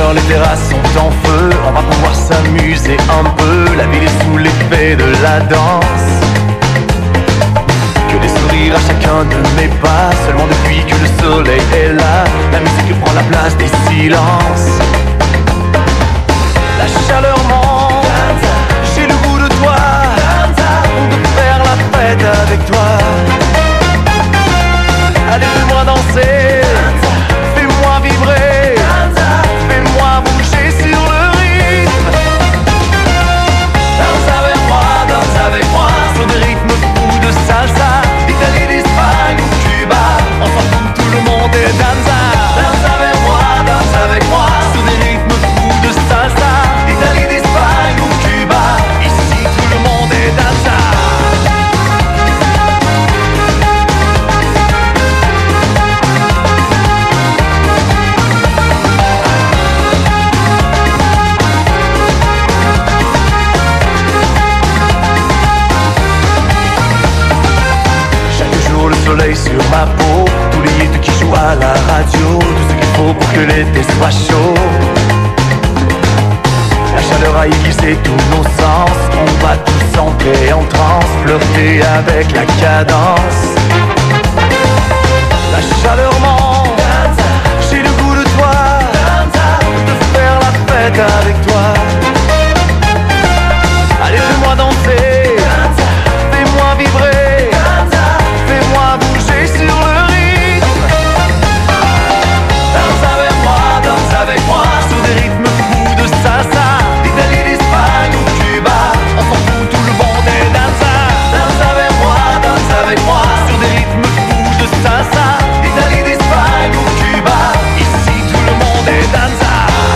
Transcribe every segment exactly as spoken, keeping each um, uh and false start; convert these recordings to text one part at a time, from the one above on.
l'heure, les terrasses sont en feu. On va pouvoir s'amuser un peu. La ville est sous l'effet de la danse. Que des sourires à chacun de mes pas. Seulement depuis que le soleil est là, la musique prend la place des silences. La chaleur monte, j'ai le goût de toi, de faire la fête avec toi. Allez, fais-moi danser, fais-moi vibrer, fais-moi bouger sur le rythme. Danse avec moi, danse avec moi, sur des rythmes fous de salsa, d'Italie, d'Espagne ou Cuba. On s'en fout, tout le monde est danza. Danse avec moi, danse avec moi, sur des rythmes fous de salsa, d'Italie, d'Espagne ou Cuba. Ici, tout le monde est danza. Le soleil sur ma peau, tous les hits qui jouent à la radio, tout ce qu'il faut pour que l'été soit chaud. La chaleur a aiguisé tous nos sens, on va tous entrer en transe, flirter avec la cadence. La chaleur monte, j'ai le goût de toi, de faire la fête avec toi. Allez, fais-moi danser, fais-moi vibrer, fais-moi bouger sur le rythme. Danse avec moi, danse avec moi, sur des rythmes fous de salsa, d'Italie, d'Espagne ou Cuba. On s'en fout, tout le monde est danza. Danse avec moi, danse avec moi, sur des rythmes fous de salsa, d'Italie, d'Espagne ou Cuba. Ici, tout le monde est danza.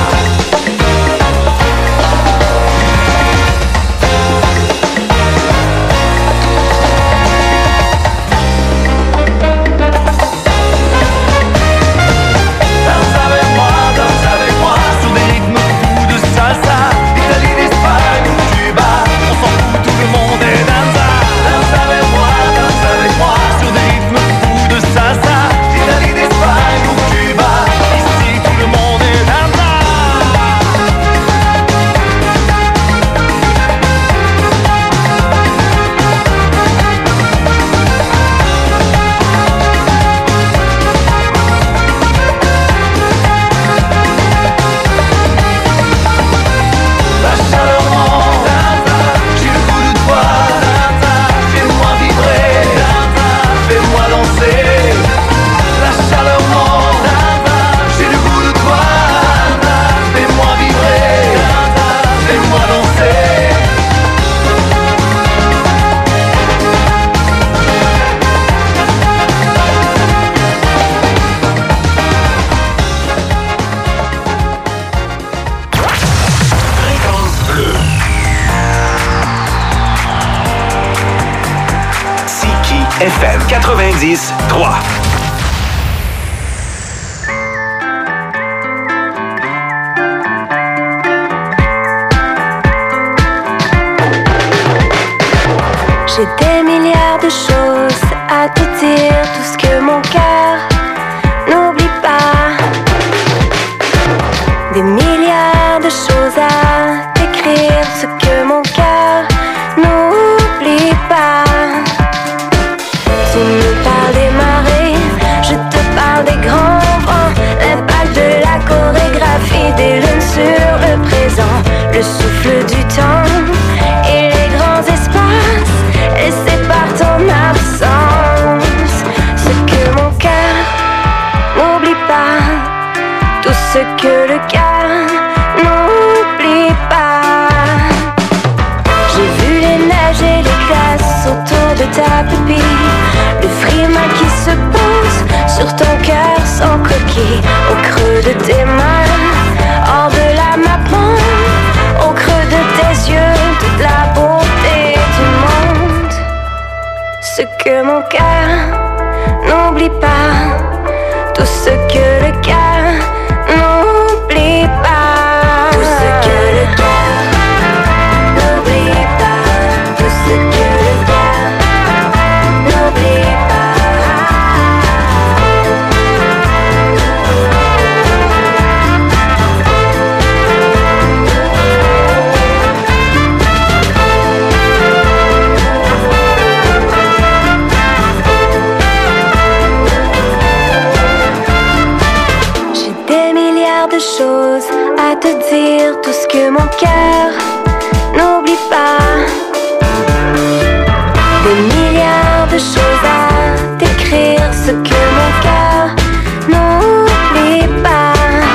F M quatre-vingt-dix trois. J'ai des milliards de choses à te dire, tout ce que mon cœur n'oublie pas. Des milliards de choses à t'écrire, ce que mon cœur n'oublie pas. Tu me parles des marées, je te parle des grands vents, l'impact de la chorégraphie des lunes sur le présent, le souffle du temps et les grands espaces laissés par ton absence. Ce que mon cœur n'oublie pas, tout ce que le cœur n'oublie pas. J'ai vu les neiges et les glaces autour de ta pupille, le frima qui se pose sur ton cœur sans coquille, au creux de tes mains, hors de la main, au creux de tes yeux, toute la beauté du monde. Ce que mon cœur n'oublie pas, tout ce que le cœur n'oublie pas. Tout ce que le cœur n'oublie pas, tout ce que le cœur n'oublie pas. milliards de choses à te dire, tout ce que mon cœur n'oublie pas. Des milliards de choses à t'écrire, ce que mon cœur n'oublie pas.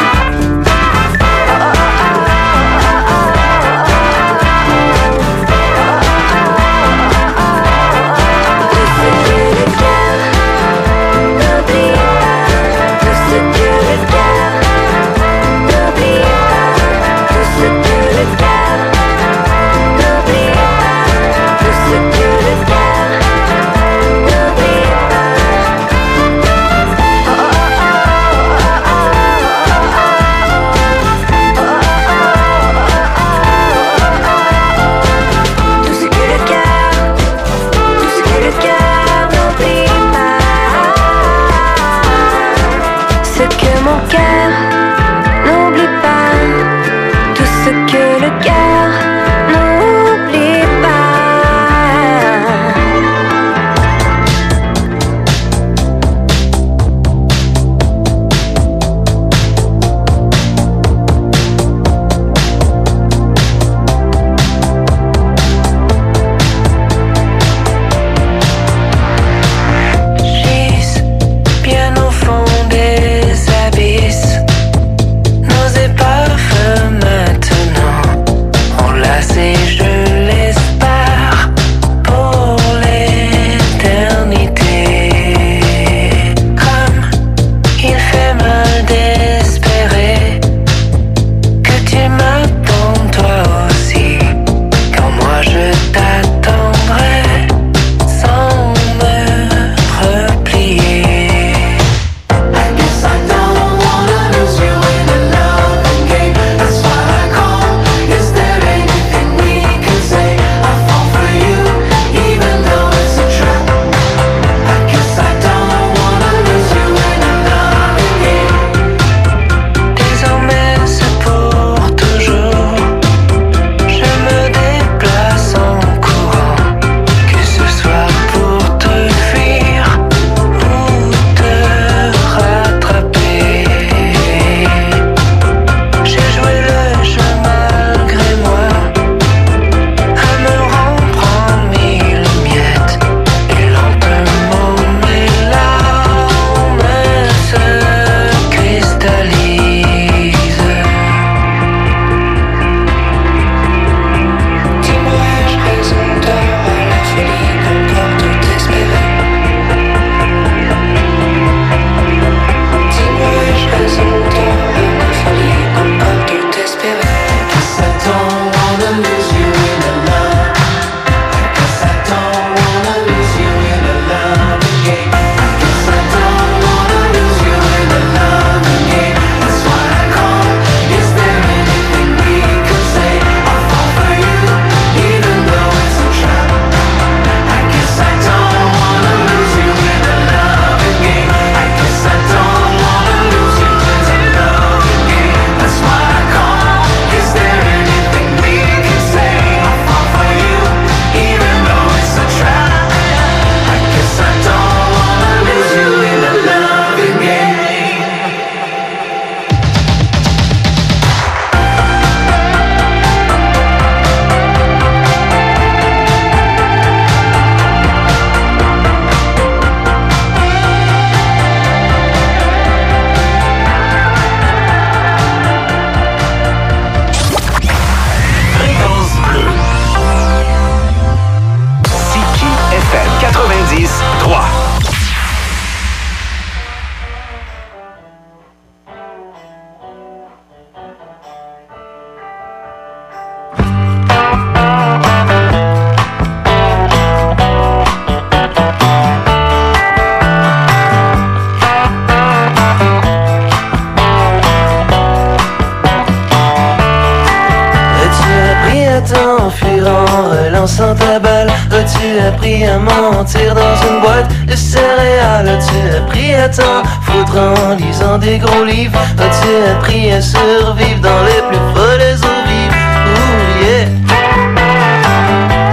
lançant ta balle. As-tu appris à mentir dans une boîte de céréales? As-tu appris à t'en foutre en lisant des gros livres? As-tu appris à survivre dans les plus folles eaux vives? Ouh yeah.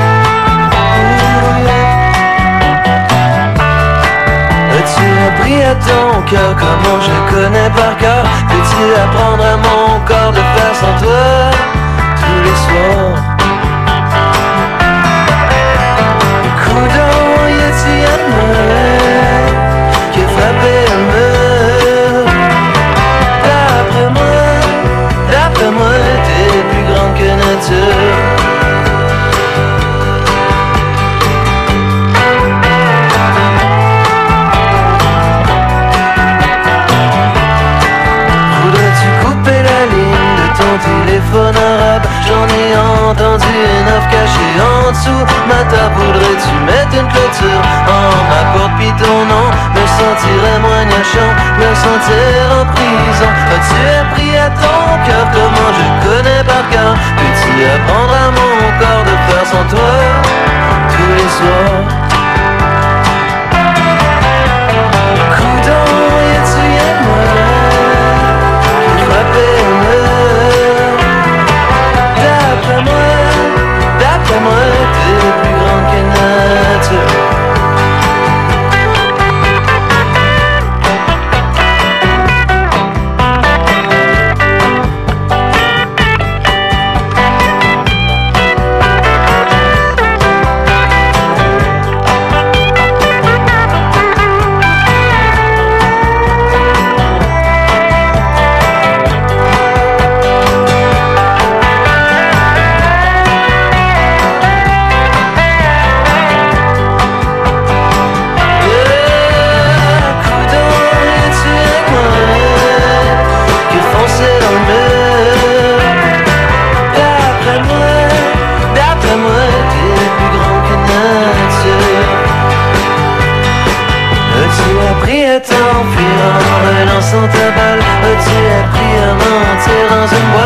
As-tu appris à ton cœur, comment je le connais par cœur. Peux-tu apprendre à mon corps de faire sans toi tous les soirs? Coudon, y'a-tu un mur qui a frappé un mur? D'après moi, d'après moi, t'es plus grande que nature. Téléphone arabe, j'en ai entendu une offre cachée en dessous ma table. Voudrais-tu mettre une clôture en ma porte pis ton nom? Me sentirais moins niachon, me sentir en prison. As-tu appris à ton cœur comment je connais par cœur? Peux-tu apprendre à mon corps de faire sans toi tous les soirs? Coudon, y'a-tu y'a moi qui frappait un mur? D'après moi, d'après moi, t'es plus grande que nature. T'enfuir en relançant ta balle. As-tu appris à mentir dans une boîte?